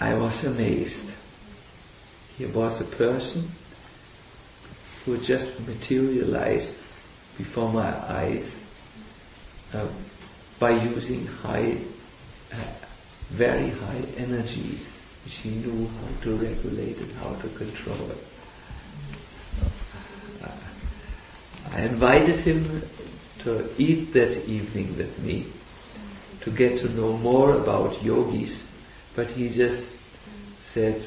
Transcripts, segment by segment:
I was amazed. He was a person who just materialized before my eyes by using very high energies, which he knew how to regulate and how to control. I invited him to eat that evening with me, to get to know more about yogis, but he just said,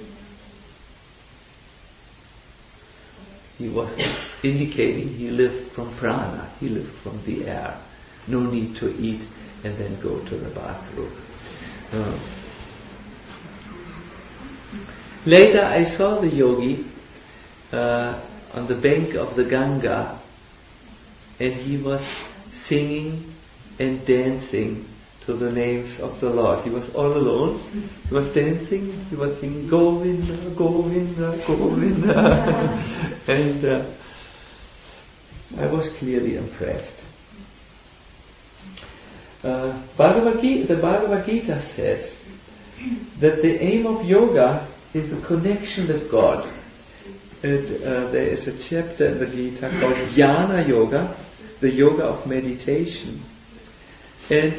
he was indicating he lived from prana, he lived from the air. No need to eat and then go to the bathroom. Later I saw the yogi on the bank of the Ganga, and he was singing and dancing to the names of the Lord. He was all alone. He was dancing. He was singing Govinda, Govinda, Govinda. And I was clearly impressed. The Bhagavad Gita says that the aim of yoga is the connection with God. And there is a chapter in the Gita called Jnana Yoga, the yoga of meditation. And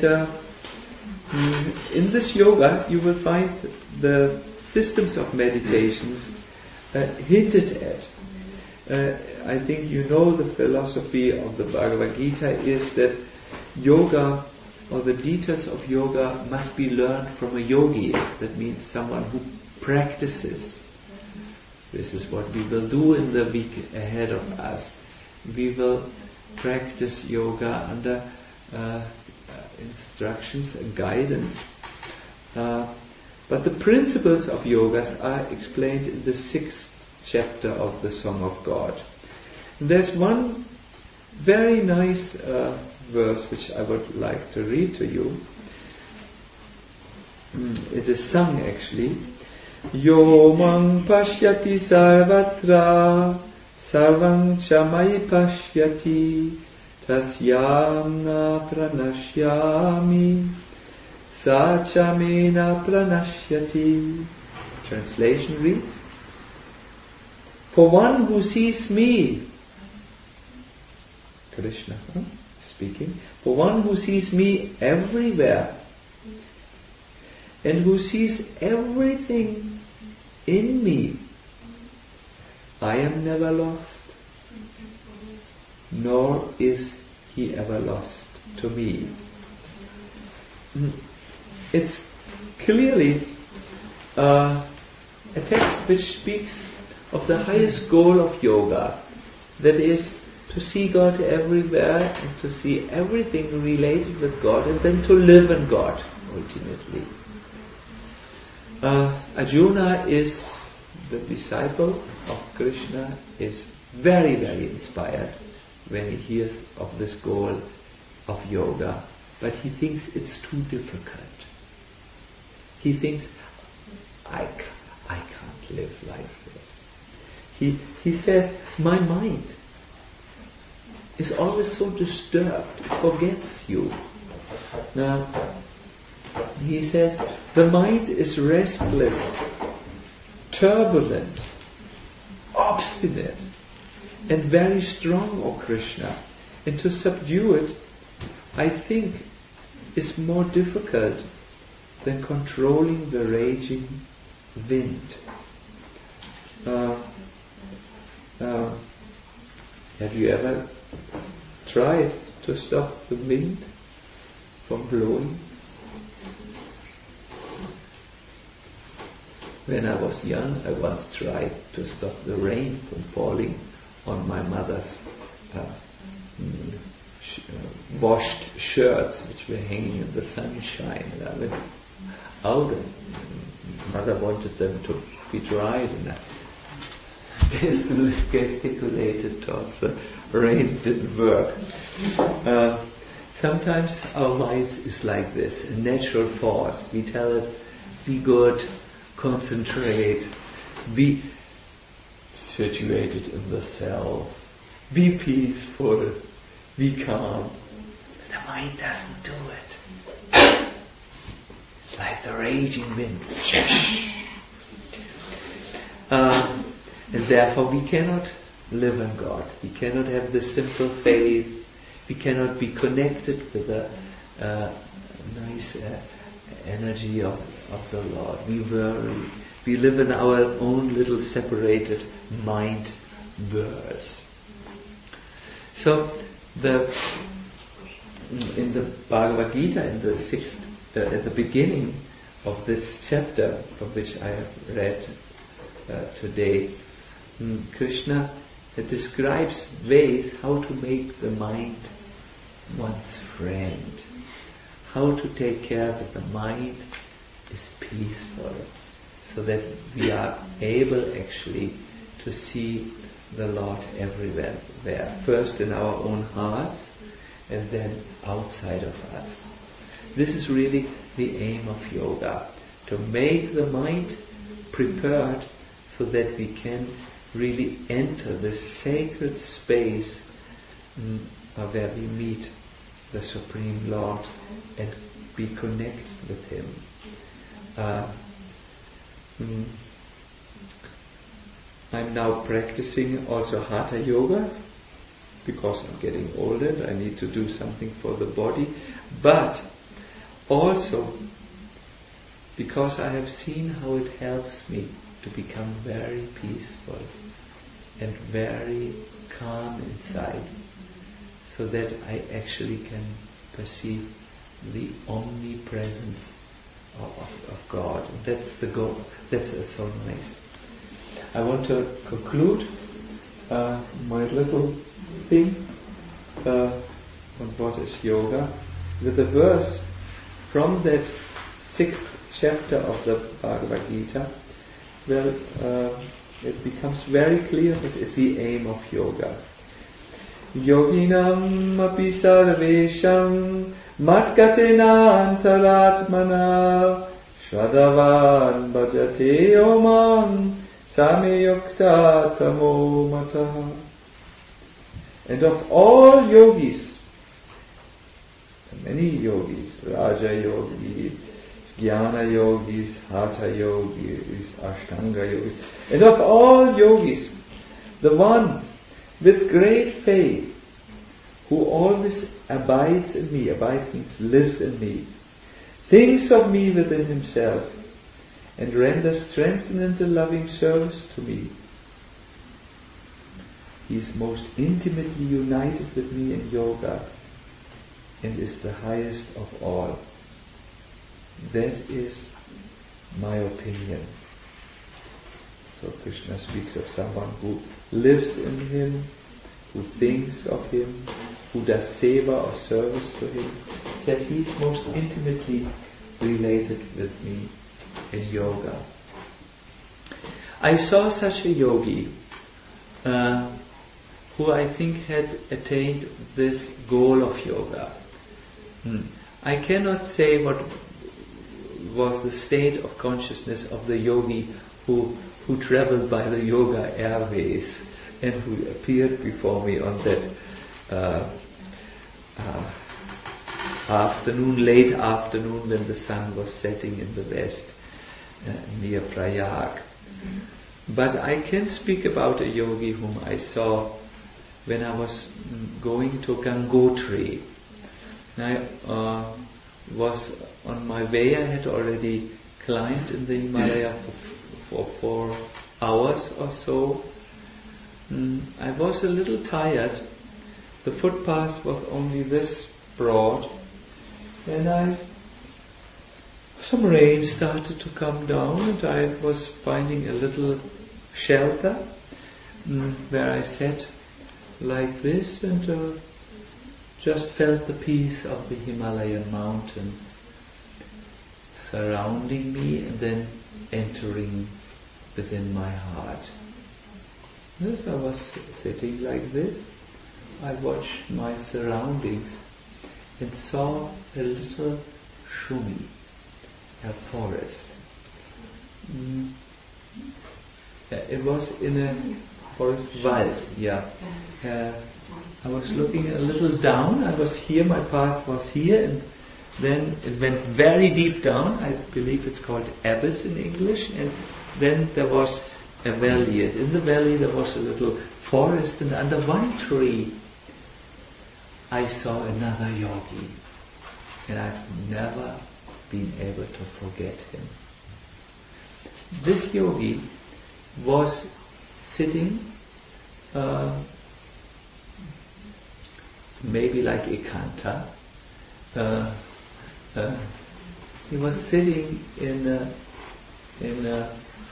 in this yoga you will find the systems of meditations hinted at. I think you know the philosophy of the Bhagavad Gita is that yoga, or the details of yoga, must be learned from a yogi. That means someone who practices. This is what we will do in the week ahead of us. We will practice yoga under instructions and guidance. But the principles of yogas are explained in the 6th chapter of the Song of God. And there's one very nice verse which I would like to read to you. It is sung actually. Yo mang pashyati sarvatra sarvang chamai pashyati tasyam na pranashyami sachamena pranashyati. Translation reads, for one who sees me, Krishna speaking, for one who sees me everywhere and who sees everything in me, I am never lost, nor is he ever lost to me. It's clearly a text which speaks of the highest goal of yoga, that is to see God everywhere and to see everything related with God, and then to live in God ultimately. Arjuna is the disciple of Krishna, is very, very inspired when he hears of this goal of yoga, but he thinks it's too difficult. He thinks, I can't live like this. He says, my mind is always so disturbed, it forgets you. Now, he says, the mind is restless, turbulent, obstinate, and very strong, O Krishna. And to subdue it, I think, is more difficult than controlling the raging wind. Have you ever tried to stop the wind from blowing? When I was young, I once tried to stop the rain from falling on my mother's washed shirts, which were hanging in the sunshine. And I went out, and mother wanted them to be dried, and I gesticulated towards the rain. Didn't work. Sometimes our minds is like this, a natural force. We tell it, be good, concentrate, be situated in the self, be peaceful, be calm. The mind doesn't do it. It's like the raging wind. And therefore we cannot live in God. We cannot have the simple faith. We cannot be connected with the nice energy of the Lord. We worry. We live in our own little separated mind worlds. So in the Bhagavad Gita, in the 6th, at the beginning of this chapter, from which I have read today, Krishna describes ways how to make the mind one's friend, how to take care that the mind is peaceful, so that we are able actually to see the Lord everywhere. First in our own hearts and then outside of us. This is really the aim of yoga, to make the mind prepared so that we can really enter this sacred space where we meet the Supreme Lord and be connected with Him. I'm now practicing also Hatha Yoga because I'm getting older and I need to do something for the body, but also because I have seen how it helps me to become very peaceful and very calm inside, so that I actually can perceive the omnipresence of God. That's the goal. That's so nice. I want to conclude my little thing on what is yoga with a verse from that 6th chapter of the Bhagavad Gita, where it becomes very clear what is the aim of yoga. Yoginam api sarvesham matgatena antaratmana shadavan bhajate omam samyukta tamo mataha. And of all yogis, many yogis, Raja yogis, Jnana yogis, Hatha yogis, Ashtanga yogis, and of all yogis, the one with great faith, who always abides in me, abides means lives in me, thinks of me within himself, and renders transcendent and loving service to me. He is most intimately united with me in yoga, and is the highest of all. That is my opinion. So Krishna speaks of someone who lives in him, who thinks of him, who does seva or service to him. He says he is most intimately related with me in yoga. I saw such a yogi who I think had attained this goal of yoga. I cannot say what was the state of consciousness of the yogi who traveled by the yoga airways and who appeared before me on that late afternoon when the sun was setting in the west near Prayag. But I can speak about a yogi whom I saw when I was going to Gangotri. I was on my way. I had already climbed in the Himalaya for 4 hours or so. I was a little tired. The footpath was only this broad, and some rain started to come down, and I was finding a little shelter where I sat like this and just felt the peace of the Himalayan mountains surrounding me and then entering within my heart. As I was sitting like this, I watched my surroundings and saw a little shumi, a forest. It was in a forest Wald, I was looking a little down. I was here, my path was here, and then it went very deep down. I believe it's called abyss in English, and then there was a valley, and in the valley there was a little forest, and under one tree I saw another yogi, and I've never been able to forget him. This yogi was sitting maybe like Ekanta. He was sitting in a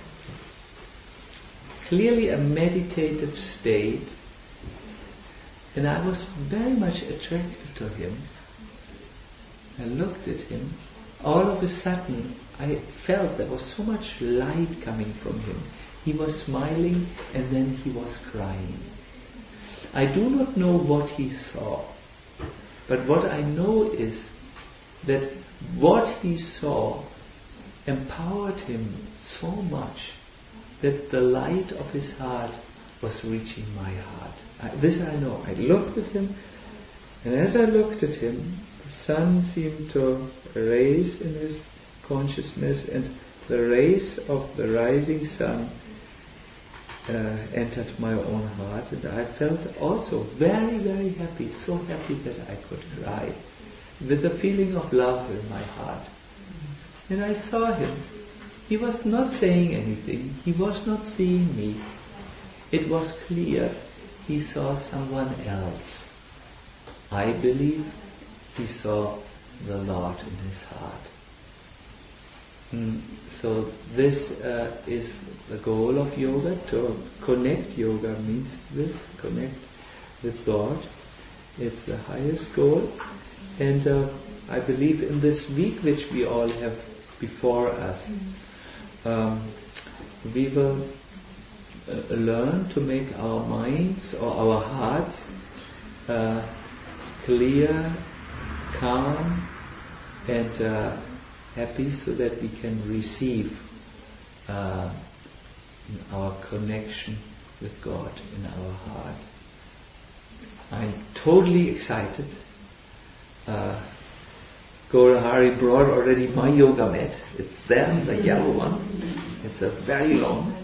clearly a meditative state, and I was very much attracted to him. I looked at him. All of a sudden, I felt there was so much light coming from him. He was smiling, and then he was crying. I do not know what he saw, but what I know is that what he saw empowered him so much that the light of his heart was reaching my heart. This I know. I looked at him, and as I looked at him, the sun seemed to rise in his consciousness, and the rays of the rising sun entered my own heart, and I felt also very, very happy, so happy that I could cry, with a feeling of love in my heart. And I saw him. He was not saying anything. He was not seeing me. It was clear he saw someone else. I believe he saw the Lord in his heart. So this is the goal of yoga, to connect. Yoga means this, connect with God. It's the highest goal. And I believe in this week which we all have before us, we will learn to make our minds or our hearts clear, calm, and happy, so that we can receive our connection with God in our heart. I'm totally excited. Gaurahari brought already my yoga mat. It's there, the yellow one. It's a very long.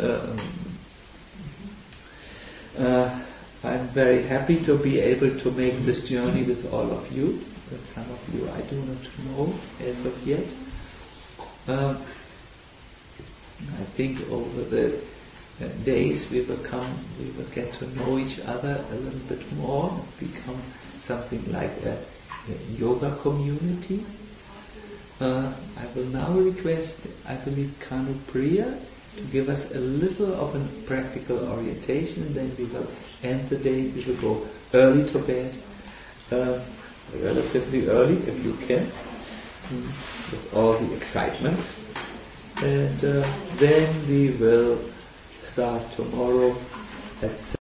I'm very happy to be able to make this journey with all of you. Some of you I do not know as of yet. I think over the days we will get to know each other a little bit more, become something like a yoga community. I will now request, I believe, Kanu Priya to give us a little of a practical orientation, and then we will end the day. We will go early to bed, relatively early if you can, with all the excitement. And then we will start tomorrow at